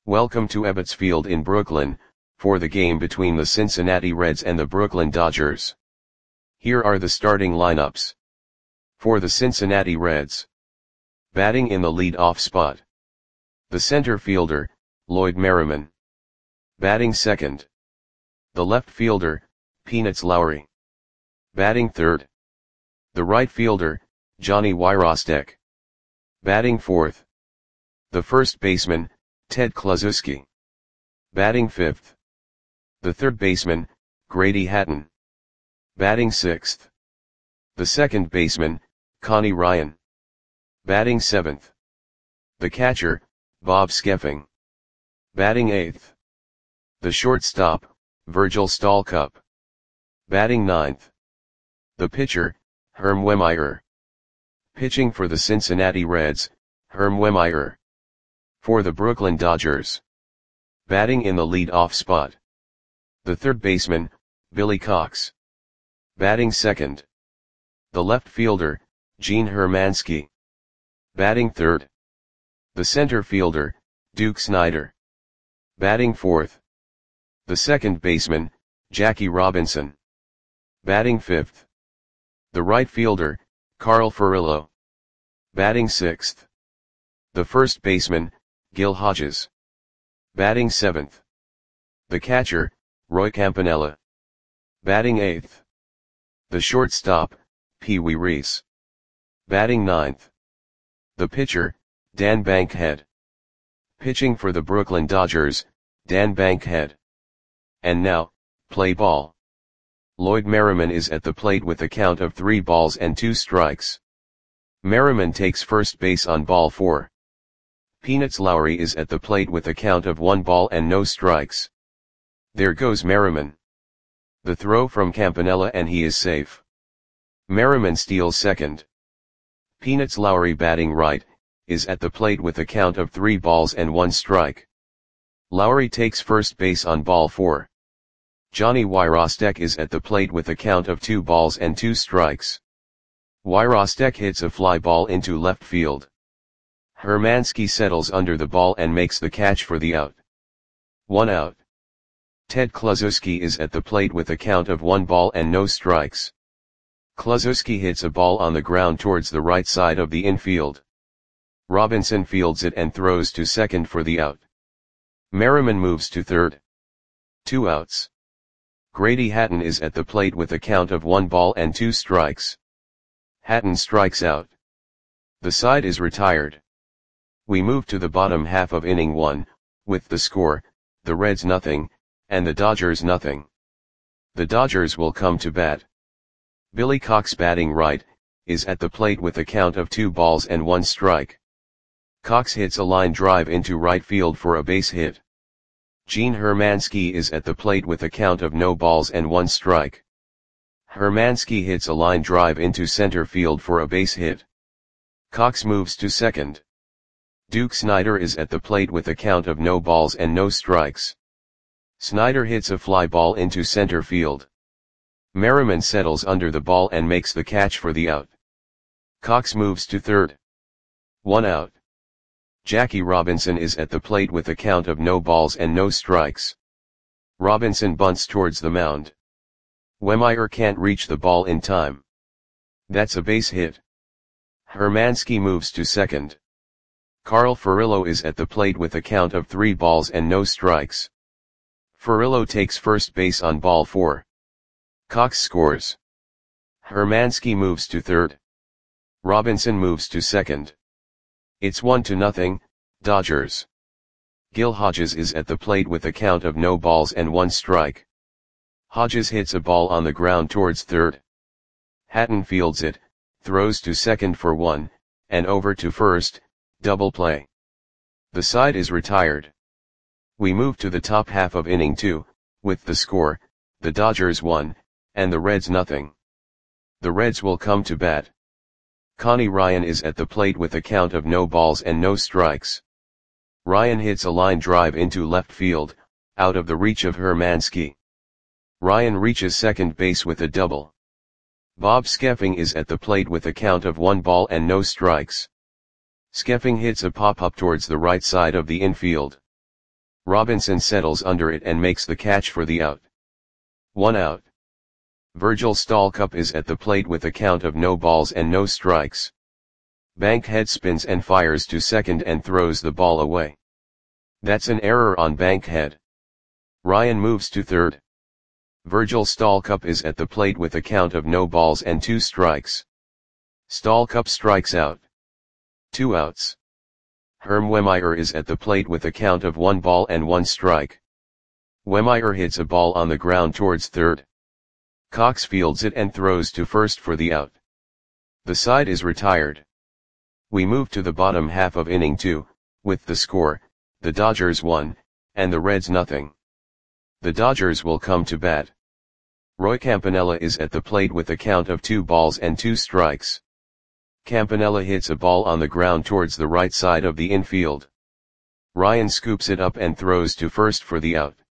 Welcome to Ebbets Field in Brooklyn, for the game between the Cincinnati Reds and the Brooklyn Dodgers. Here are the starting lineups. For the Cincinnati Reds. Batting in the lead-off spot. The center fielder, Lloyd Merriman. Batting second. The left fielder, Peanuts Lowry. Batting third. The right fielder, Johnny Wyrostek. Batting fourth. The first baseman, Ted Kluszewski. Batting fifth. The third baseman, Grady Hatton. Batting sixth. The second baseman, Connie Ryan. Batting seventh. The catcher, Bob Skeffing. Batting eighth. The shortstop, Virgil Stalcup. Batting ninth. The pitcher, Herm Wehmeyer. Pitching for the Cincinnati Reds, Herm Wehmeyer. For the Brooklyn Dodgers. Batting in the lead-off spot. The third baseman, Billy Cox. Batting second. The left fielder, Gene Hermansky. Batting third. The center fielder, Duke Snider. Batting fourth. The second baseman, Jackie Robinson. Batting fifth. The right fielder, Carl Furillo. Batting sixth. The first baseman, Gil Hodges. Batting seventh. The catcher, Roy Campanella. Batting eighth. The shortstop, Pee Wee Reese. Batting ninth. The pitcher, Dan Bankhead. Pitching for the Brooklyn Dodgers, Dan Bankhead. And now, play ball. Lloyd Merriman is at the plate with a count of 3 balls and 2 strikes. Merriman takes first base on ball 4. Peanuts Lowry is at the plate with a count of 1 ball and no strikes. There goes Merriman. The throw from Campanella and he is safe. Merriman steals second. Peanuts Lowry batting right, is at the plate with a count of 3 balls and 1 strike. Lowry takes first base on ball 4. Johnny Wyrostek is at the plate with a count of 2 balls and 2 strikes. Wyrostek hits a fly ball into left field. Hermansky settles under the ball and makes the catch for the out. 1 out. Ted Kluszewski is at the plate with a count of 1 ball and no strikes. Kluszewski hits a ball on the ground towards the right side of the infield. Robinson fields it and throws to second for the out. Merriman moves to third. 2 outs. Grady Hatton is at the plate with a count of 1 ball and 2 strikes. Hatton strikes out. The side is retired. We move to the bottom half of inning 1, with the score, the Reds nothing, and the Dodgers nothing. The Dodgers will come to bat. Billy Cox batting right, is at the plate with a count of 2 balls and 1 strike. Cox hits a line drive into right field for a base hit. Gene Hermansky is at the plate with a count of no balls and 1 strike. Hermansky hits a line drive into center field for a base hit. Cox moves to second. Duke Snider is at the plate with a count of no balls and no strikes. Snider hits a fly ball into center field. Merriman settles under the ball and makes the catch for the out. Cox moves to third. 1 out. Jackie Robinson is at the plate with a count of no balls and no strikes. Robinson bunts towards the mound. Wehmeyer can't reach the ball in time. That's a base hit. Hermansky moves to second. Carl Furillo is at the plate with a count of 3 balls and no strikes. Furillo takes first base on ball 4. Cox scores. Hermansky moves to third. Robinson moves to second. It's 1-0, Dodgers. Gil Hodges is at the plate with a count of no balls and 1 strike. Hodges hits a ball on the ground towards third. Hatton fields it, throws to second for 1, and over to first, double play. The side is retired. We move to the top half of inning 2, with the score, the Dodgers 1, and the Reds nothing. The Reds will come to bat. Connie Ryan is at the plate with a count of no balls and no strikes. Ryan hits a line drive into left field, out of the reach of Hermansky. Ryan reaches second base with a double. Bob Skeffing is at the plate with a count of 1 ball and no strikes. Skeffing hits a pop-up towards the right side of the infield. Robinson settles under it and makes the catch for the out. 1 out. Virgil Stalcup is at the plate with a count of no balls and no strikes. Bankhead spins and fires to second and throws the ball away. That's an error on Bankhead. Ryan moves to third. Virgil Stalcup is at the plate with a count of no balls and 2 strikes. Stalcup strikes out. 2 outs. Herm Wehmeyer is at the plate with a count of 1 ball and 1 strike. Wehmeyer hits a ball on the ground towards third. Cox fields it and throws to first for the out. The side is retired. We move to the bottom half of inning 2, with the score, the Dodgers 1, and the Reds nothing. The Dodgers will come to bat. Roy Campanella is at the plate with a count of 2 balls and 2 strikes. Campanella hits a ball on the ground towards the right side of the infield. Ryan scoops it up and throws to first for the out.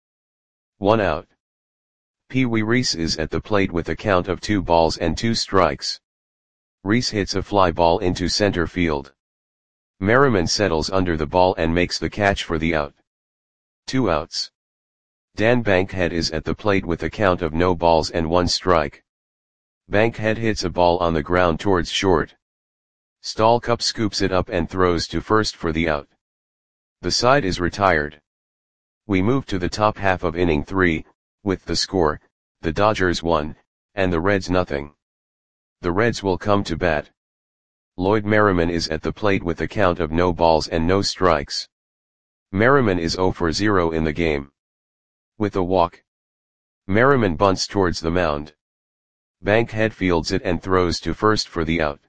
1 out. Pee Wee Reese is at the plate with a count of 2 balls and 2 strikes. Reese hits a fly ball into center field. Merriman settles under the ball and makes the catch for the out. 2 outs. Dan Bankhead is at the plate with a count of no balls and 1 strike. Bankhead hits a ball on the ground towards short. Stalcup scoops it up and throws to first for the out. The side is retired. We move to the top half of inning 3, with the score, the Dodgers 1, and the Reds nothing. The Reds will come to bat. Lloyd Merriman is at the plate with a count of no balls and no strikes. Merriman is 0 for 0 in the game. With a walk, Merriman bunts towards the mound. Bankhead fields it and throws to first for the out.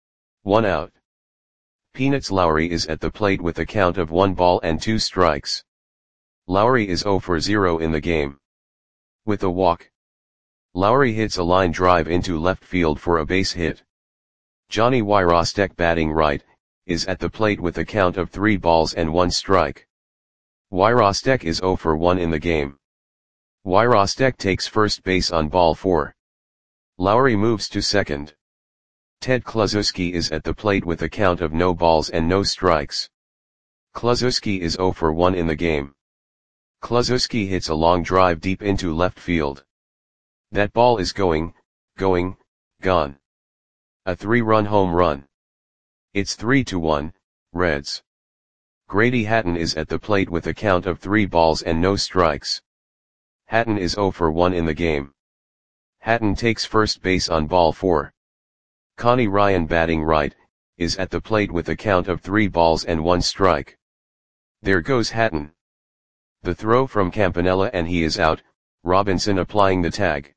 1 out. Peanuts Lowry is at the plate with a count of 1 ball and 2 strikes. Lowry is 0 for 0 in the game. With a walk, Lowry hits a line drive into left field for a base hit. Johnny Wyrostek, batting right, is at the plate with a count of 3 balls and 1 strike. Wyrostek is 0 for 1 in the game. Wyrostek takes first base on ball 4. Lowry moves to second. Ted Kluszewski is at the plate with a count of no balls and no strikes. Kluszewski is 0 for 1 in the game. Kluszewski hits a long drive deep into left field. That ball is gone. A 3-run home run. It's 3-1, Reds. Grady Hatton is at the plate with a count of 3 balls and no strikes. Hatton is 0 for 1 in the game. Hatton takes first base on ball 4. Connie Ryan, batting right, is at the plate with a count of 3 balls and 1 strike. There goes Hatton. The throw from Campanella and he is out, Robinson applying the tag.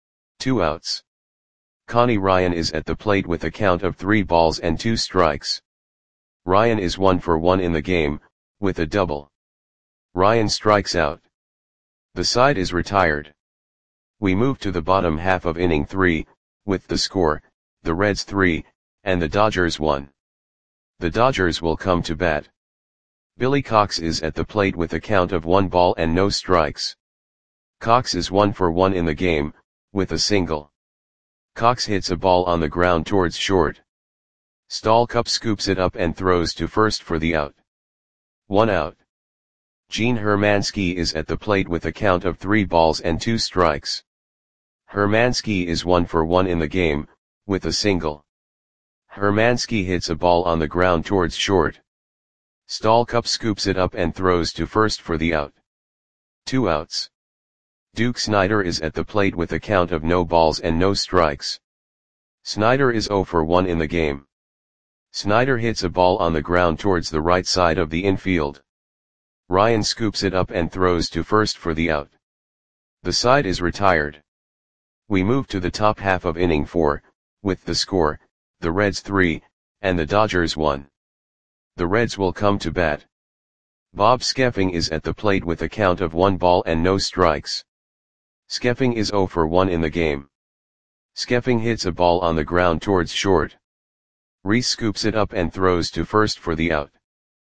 2 outs. Connie Ryan is at the plate with a count of 3 balls and 2 strikes. Ryan is 1 for 1 in the game, with a double. Ryan strikes out. The side is retired. We move to the bottom half of inning 3, with the score, the Reds 3, and the Dodgers 1. The Dodgers will come to bat. Billy Cox is at the plate with a count of 1 ball and no strikes. Cox is 1 for 1 in the game, with a single. Cox hits a ball on the ground towards short. Stalcup scoops it up and throws to first for the out. 1 out. Gene Hermansky is at the plate with a count of 3 balls and 2 strikes. Hermansky is 1 for 1 in the game, with a single. Hermansky hits a ball on the ground towards short. Stalcup scoops it up and throws to first for the out. 2 outs. Duke Snider is at the plate with a count of no balls and no strikes. Snider is 0 for 1 in the game. Snider hits a ball on the ground towards the right side of the infield. Ryan scoops it up and throws to first for the out. The side is retired. We move to the top half of inning 4, with the score, the Reds 3, and the Dodgers 1. The Reds will come to bat. Bob Skeffing is at the plate with a count of 1 ball and no strikes. Skeffing is 0 for 1 in the game. Skeffing hits a ball on the ground towards short. Reese scoops it up and throws to first for the out.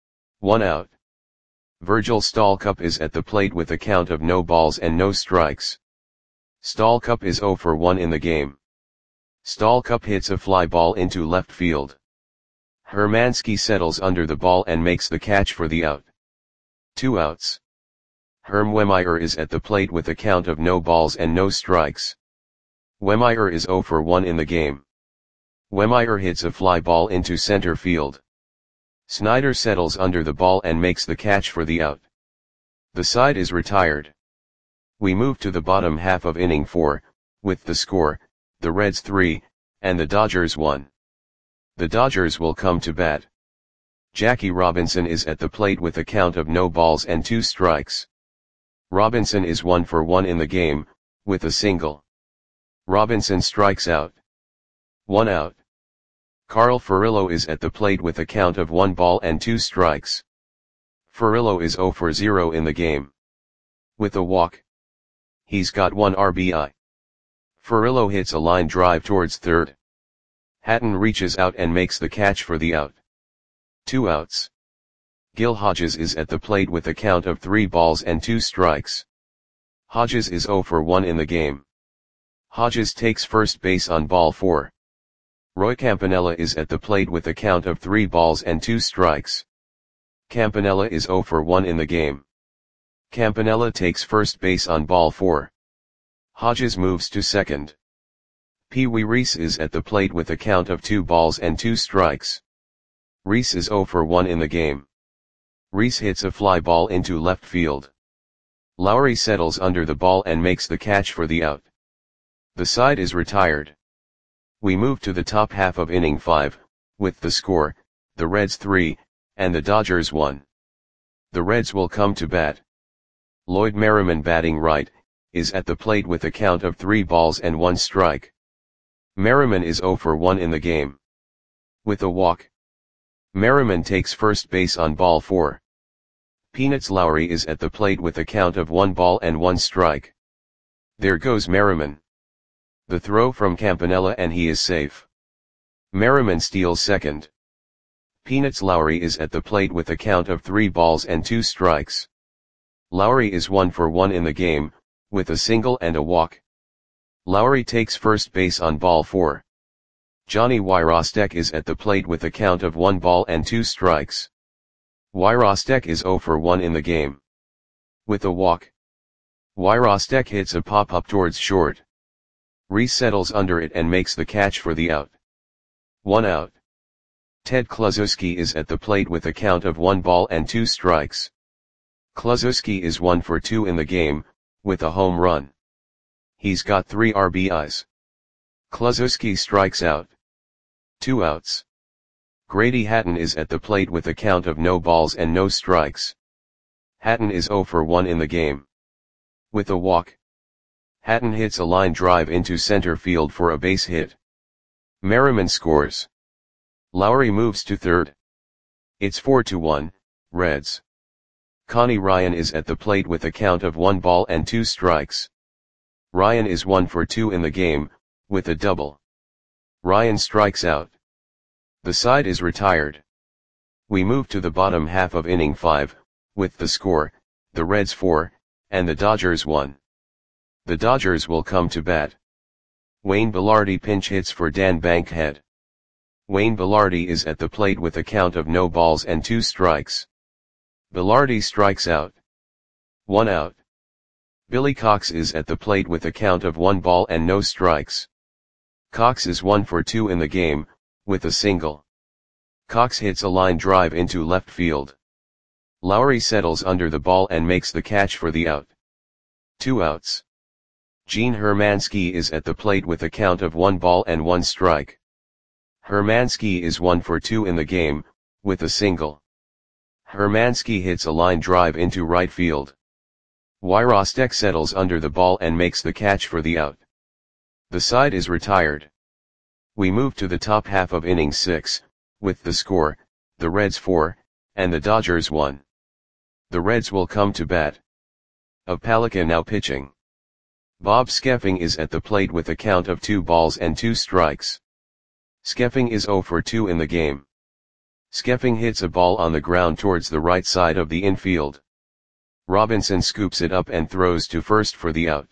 1 out. Virgil Stalcup is at the plate with a count of no balls and no strikes. Stalcup is 0 for 1 in the game. Stalcup hits a fly ball into left field. Hermansky settles under the ball and makes the catch for the out. 2 outs. Herm Wehmeyer is at the plate with a count of no balls and no strikes. Wehmeyer is 0 for 1 in the game. Wehmeyer hits a fly ball into center field. Snyder settles under the ball and makes the catch for the out. The side is retired. We move to the bottom half of inning 4, with the score, the Reds 3, and the Dodgers 1. The Dodgers will come to bat. Jackie Robinson is at the plate with a count of no balls and 2 strikes. Robinson is 1 for 1 in the game, with a single. Robinson strikes out. 1 out. Carl Furillo is at the plate with a count of 1 ball and 2 strikes. Furillo is 0 for 0 in the game. With a walk. He's got 1 RBI. Furillo hits a line drive towards third. Hatton reaches out and makes the catch for the out. 2 outs. Gil Hodges is at the plate with a count of 3 balls and 2 strikes. Hodges is 0 for 1 in the game. Hodges takes first base on ball 4. Roy Campanella is at the plate with a count of 3 balls and 2 strikes. Campanella is 0 for 1 in the game. Campanella takes first base on ball 4. Hodges moves to second. Pee Wee Reese is at the plate with a count of 2 balls and 2 strikes. Reese is 0 for 1 in the game. Reese hits a fly ball into left field. Lowry settles under the ball and makes the catch for the out. The side is retired. We move to the top half of inning 5, with the score, the Reds 3, and the Dodgers 1. The Reds will come to bat. Lloyd Merriman, batting right, is at the plate with a count of 3 balls and 1 strike. Merriman is 0 for 1 in the game. With a walk. Merriman takes first base on ball 4. Peanuts Lowry is at the plate with a count of 1 ball and 1 strike. There goes Merriman. The throw from Campanella and he is safe. Merriman steals second. Peanuts Lowry is at the plate with a count of 3 balls and 2 strikes. Lowry is 1 for 1 in the game, with a single and a walk. Lowry takes first base on ball 4. Johnny Wyrostek is at the plate with a count of 1 ball and 2 strikes. Wyrostek is 0 for 1 in the game. With a walk. Wyrostek hits a pop-up towards short. Reese settles under it and makes the catch for the out. 1 out. Ted Kluszewski is at the plate with a count of 1 ball and 2 strikes. Kluszewski is 1 for 2 in the game, with a home run. He's got 3 RBIs. Kluszewski strikes out. 2 outs. Grady Hatton is at the plate with a count of no balls and no strikes. Hatton is 0 for 1 in the game. With a walk. Hatton hits a line drive into center field for a base hit. Merriman scores. Lowry moves to third. It's 4-1, Reds. Connie Ryan is at the plate with a count of 1 ball and 2 strikes. Ryan is 1 for 2 in the game, with a double. Ryan strikes out. The side is retired. We move to the bottom half of inning 5, with the score, the Reds 4, and the Dodgers 1. The Dodgers will come to bat. Wayne Belardi pinch hits for Dan Bankhead. Wayne Belardi is at the plate with a count of no balls and 2 strikes. Belardi strikes out. 1 out. Billy Cox is at the plate with a count of 1 ball and no strikes. Cox is 1 for 2 in the game, with a single. Cox hits a line drive into left field. Lowry settles under the ball and makes the catch for the out. 2 outs. Gene Hermansky is at the plate with a count of 1 ball and 1 strike. Hermansky is 1 for 2 in the game, with a single. Hermansky hits a line drive into right field. Wyrostek settles under the ball and makes the catch for the out. The side is retired. We move to the top half of inning 6, with the score, the Reds 4, and the Dodgers 1. The Reds will come to bat. Opalika now pitching. Bob Skeffing is at the plate with a count of 2 balls and 2 strikes. Skeffing is 0 for 2 in the game. Skeffing hits a ball on the ground towards the right side of the infield. Robinson scoops it up and throws to first for the out.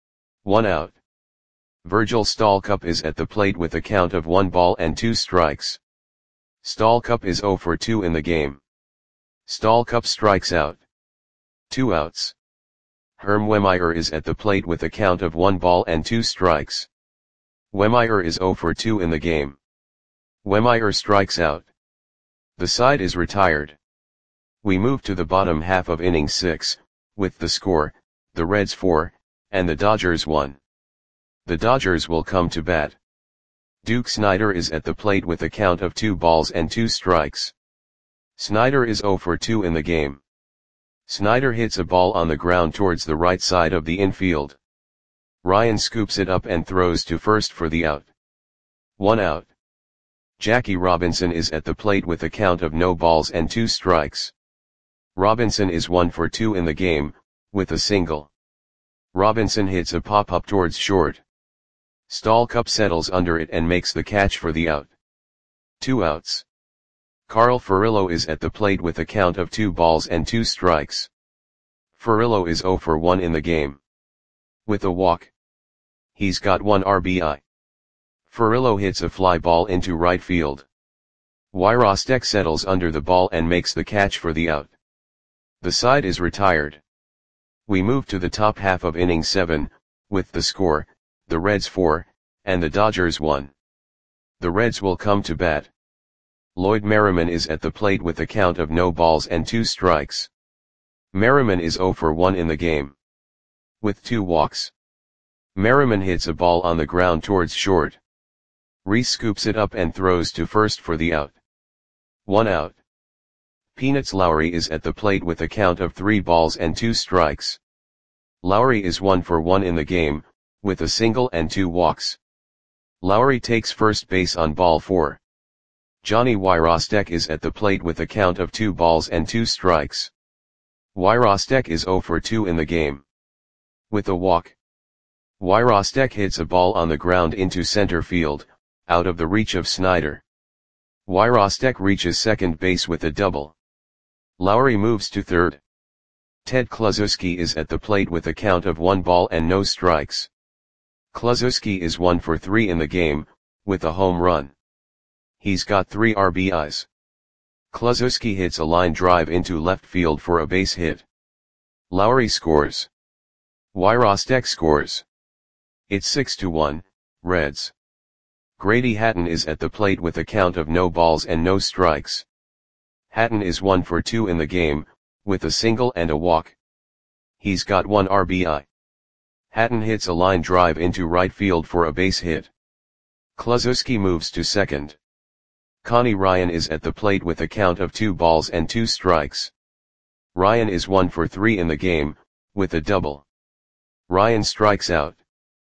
1 out. Virgil Stallcup is at the plate with a count of 1 ball and 2 strikes. Stallcup is 0 for 2 in the game. Stallcup strikes out. 2 outs. Herm Wehmeyer is at the plate with a count of 1 ball and 2 strikes. Wehmeyer is 0 for 2 in the game. Wehmeyer strikes out. The side is retired. We move to the bottom half of inning 6, with the score, the Reds 4, and the Dodgers 1. The Dodgers will come to bat. Duke Snider is at the plate with a count of 2 balls and 2 strikes. Snider is 0 for 2 in the game. Snider hits a ball on the ground towards the right side of the infield. Ryan scoops it up and throws to first for the out. 1 out. Jackie Robinson is at the plate with a count of no balls and 2 strikes. Robinson is 1 for 2 in the game, with a single. Robinson hits a pop-up towards short. Stallcup settles under it and makes the catch for the out. 2 outs. Carl Furillo is at the plate with a count of 2 balls and 2 strikes. Furillo is 0 for 1 in the game. With a walk. He's got 1 RBI. Furillo hits a fly ball into right field. Wyrostek settles under the ball and makes the catch for the out. The side is retired. We move to the top half of inning 7, with the score, the Reds 4, and the Dodgers 1. The Reds will come to bat. Lloyd Merriman is at the plate with a count of no balls and 2 strikes. Merriman is 0 for 1 in the game. With 2 walks. Merriman hits a ball on the ground towards short. Reese scoops it up and throws to first for the out. 1 out. Peanuts Lowry is at the plate with a count of 3 balls and 2 strikes. Lowry is 1 for 1 in the game, with a single and 2 walks. Lowry takes first base on ball 4. Johnny Wyrostek is at the plate with a count of 2 balls and 2 strikes. Wyrostek is 0 for 2 in the game. With a walk. Wyrostek hits a ball on the ground into center field, out of the reach of Snider. Wyrostek reaches second base with a double. Lowry moves to third. Ted Kluszewski is at the plate with a count of 1 ball and no strikes. Kluszewski is 1 for 3 in the game, with a home run. He's got 3 RBIs. Kluszewski hits a line drive into left field for a base hit. Lowry scores. Wyrostek scores. It's 6-1, Reds. Grady Hatton is at the plate with a count of no balls and no strikes. Hatton is 1 for 2 in the game, with a single and a walk. He's got 1 RBI. Hatton hits a line drive into right field for a base hit. Kluszewski moves to second. Connie Ryan is at the plate with a count of 2 balls and 2 strikes. Ryan is 1 for 3 in the game, with a double. Ryan strikes out.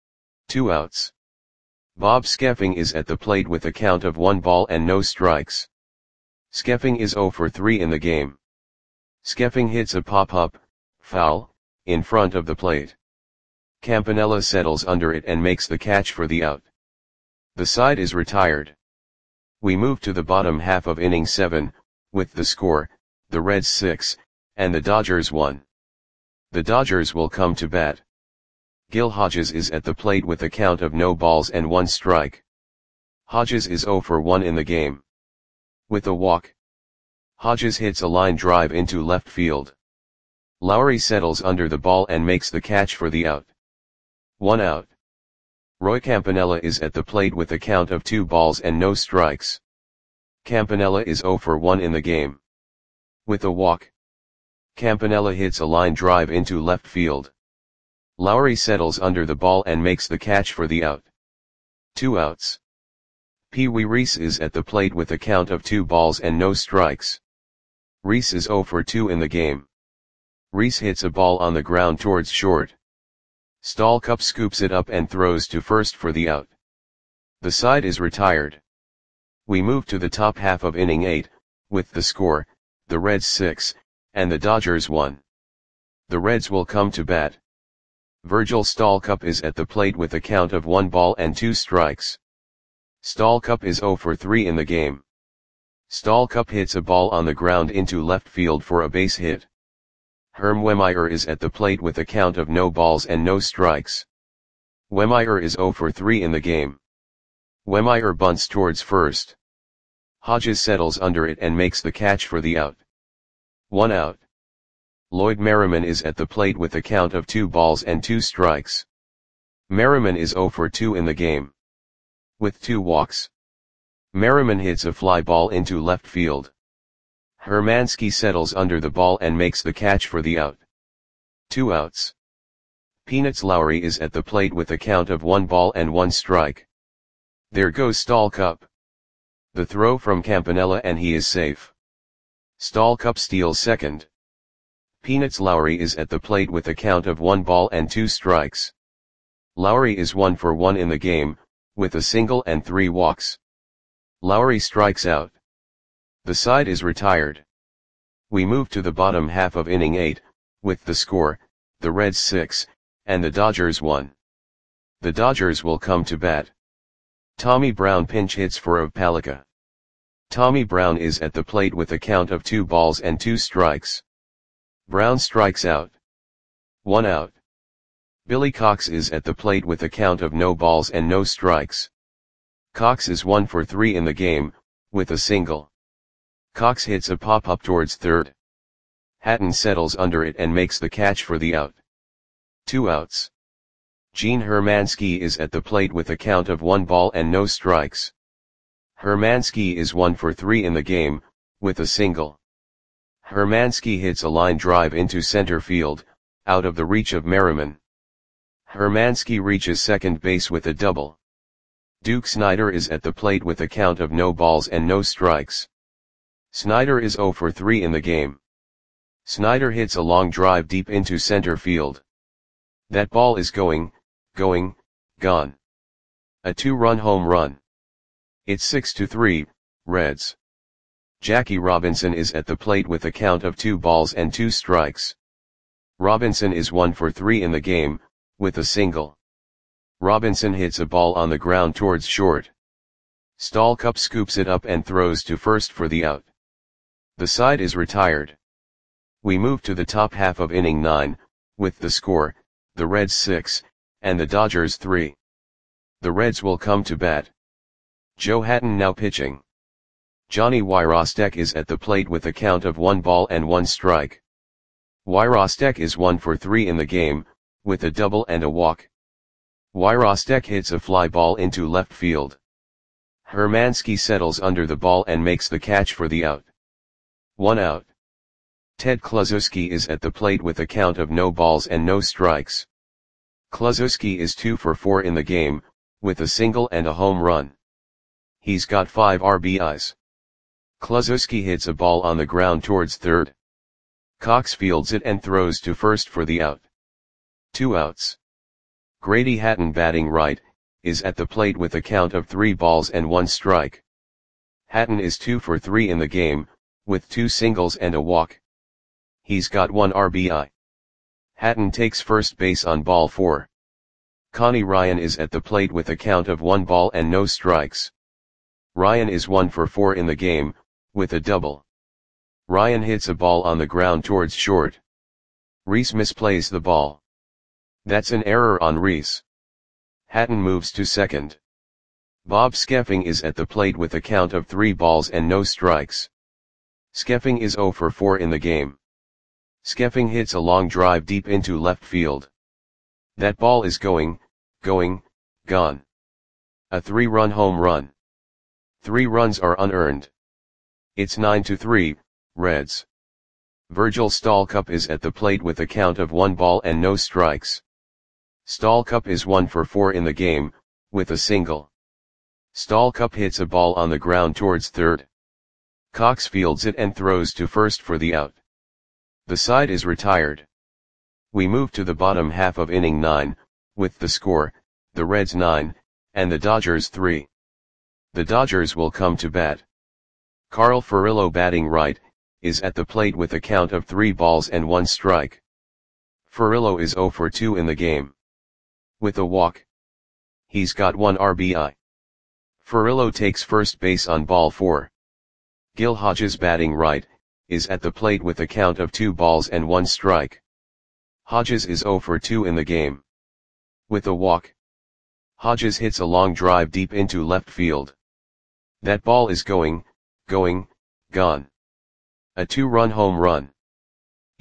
2 outs. Bob Skeffing is at the plate with a count of 1 ball and no strikes. Skeffing is 0 for 3 in the game. Skeffing hits a pop-up, foul, in front of the plate. Campanella settles under it and makes the catch for the out. The side is retired. We move to the bottom half of inning 7, with the score, the Reds 6, and the Dodgers 1. The Dodgers will come to bat. Gil Hodges is at the plate with a count of no balls and 1 strike. Hodges is 0 for 1 in the game. With a walk. Hodges hits a line drive into left field. Lowry settles under the ball and makes the catch for the out. 1 out. Roy Campanella is at the plate with a count of 2 balls and no strikes. Campanella is 0 for 1 in the game. With a walk. Campanella hits a line drive into left field. Lowry settles under the ball and makes the catch for the out. 2 outs. Pee Wee Reese is at the plate with a count of 2 balls and no strikes. Reese is 0 for 2 in the game. Reese hits a ball on the ground towards short. Stallcup scoops it up and throws to first for the out. The side is retired. We move to the top half of inning 8, with the score, the Reds 6, and the Dodgers 1. The Reds will come to bat. Virgil Stallcup is at the plate with a count of 1 ball and 2 strikes. Stallcup is 0 for 3 in the game. Stallcup hits a ball on the ground into left field for a base hit. Herm Wehmeyer is at the plate with a count of no balls and no strikes. Wehmeyer is 0 for 3 in the game. Wehmeyer bunts towards first. Hodges settles under it and makes the catch for the out. 1 out. Lloyd Merriman is at the plate with a count of 2 balls and 2 strikes. Merriman is 0 for 2 in the game. With 2 walks. Merriman hits a fly ball into left field. Hermansky settles under the ball and makes the catch for the out. 2 outs. Peanuts Lowry is at the plate with a count of 1 ball and 1 strike. There goes Stallcup. The throw from Campanella and he is safe. Stallcup steals second. Peanuts Lowry is at the plate with a count of 1 ball and 2 strikes. Lowry is 1 for 1 in the game, with a single and 3 walks. Lowry strikes out. The side is retired. We move to the bottom half of inning 8, with the score, the Reds 6, and the Dodgers 1. The Dodgers will come to bat. Tommy Brown pinch hits for Palika. Tommy Brown is at the plate with a count of 2 balls and 2 strikes. Brown strikes out. 1 out. Billy Cox is at the plate with a count of no balls and no strikes. Cox is 1 for 3 in the game, with a single. Cox hits a pop-up towards third. Hatton settles under it and makes the catch for the out. 2 outs. Gene Hermansky is at the plate with a count of 1 ball and no strikes. Hermansky is 1 for 3 in the game, with a single. Hermansky hits a line drive into center field, out of the reach of Merriman. Hermansky reaches second base with a double. Duke Snider is at the plate with a count of no balls and no strikes. Snider is 0 for 3 in the game. Snider hits a long drive deep into center field. That ball is going, gone. A 2-run home run. It's 6-3, Reds. Jackie Robinson is at the plate with a count of 2 balls and 2 strikes. Robinson is 1 for 3 in the game, with a single. Robinson hits a ball on the ground towards short. Stallcup scoops it up and throws to first for the out. The side is retired. We move to the top half of inning 9, with the score, the Reds 6, and the Dodgers 3. The Reds will come to bat. Joe Hatton now pitching. Johnny Wyrostek is at the plate with a count of 1 ball and 1 strike. Wyrostek is 1 for 3 in the game, with a double and a walk. Wyrostek hits a fly ball into left field. Hermansky settles under the ball and makes the catch for the out. 1 out. Ted Kluszewski is at the plate with a count of no balls and no strikes. Kluszewski is 2 for 4 in the game, with a single and a home run. He's got 5 RBIs. Kluszewski hits a ball on the ground towards third. Cox fields it and throws to first for the out. 2 outs. Grady Hatton batting right, is at the plate with a count of 3 balls and 1 strike. Hatton is 2 for 3 in the game, with 2 singles and a walk. He's got 1 RBI. Hatton takes first base on ball 4. Connie Ryan is at the plate with a count of 1 ball and no strikes. Ryan is 1 for 4 in the game, with a double. Ryan hits a ball on the ground towards short. Reese misplays the ball. That's an error on Reese. Hatton moves to second. Bob Skeffing is at the plate with a count of 3 balls and no strikes. Skeffing is 0 for 4 in the game. Skeffing hits a long drive deep into left field. That ball is going, gone. A 3-run home run. 3 runs are unearned. It's 9-3, Reds. Virgil Stallcup is at the plate with a count of 1 ball and no strikes. Stallcup is 1 for 4 in the game, with a single. Stallcup hits a ball on the ground towards third. Cox fields it and throws to first for the out. The side is retired. We move to the bottom half of inning 9, with the score, the Reds 9, and the Dodgers 3. The Dodgers will come to bat. Carl Furillo batting right, is at the plate with a count of 3 balls and 1 strike. Furillo is 0 for 2 in the game. With a walk. He's got 1 RBI. Furillo takes first base on ball 4. Gil Hodges batting right, is at the plate with a count of 2 balls and 1 strike. Hodges is 0 for 2 in the game. With a walk. Hodges hits a long drive deep into left field. That ball is going, gone. A 2-run home run.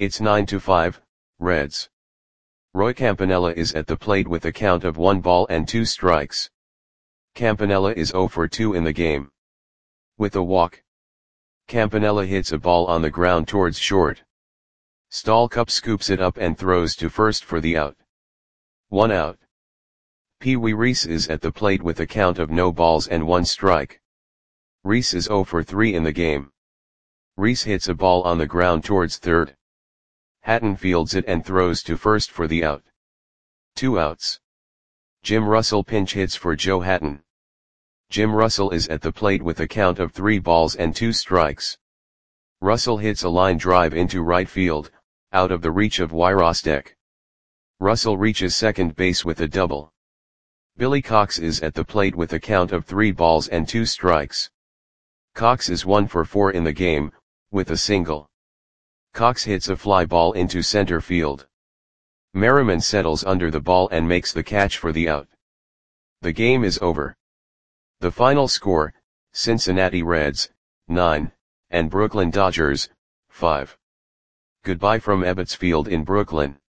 It's 9-5, Reds. Roy Campanella is at the plate with a count of 1 ball and 2 strikes. Campanella is 0 for 2 in the game. With a walk, Campanella hits a ball on the ground towards short. Stallcup scoops it up and throws to first for the out. 1 out. Pee Wee Reese is at the plate with a count of no balls and 1 strike. Reese is 0 for 3 in the game. Reese hits a ball on the ground towards third. Hatton fields it and throws to first for the out. 2 outs. Jim Russell pinch hits for Joe Hatton. Jim Russell is at the plate with a count of 3 balls and 2 strikes. Russell hits a line drive into right field, out of the reach of Wyrostek. Russell reaches second base with a double. Billy Cox is at the plate with a count of 3 balls and 2 strikes. Cox is 1 for 4 in the game, with a single. Cox hits a fly ball into center field. Merriman settles under the ball and makes the catch for the out. The game is over. The final score, Cincinnati Reds, 9, and Brooklyn Dodgers, 5. Goodbye from Ebbets Field in Brooklyn.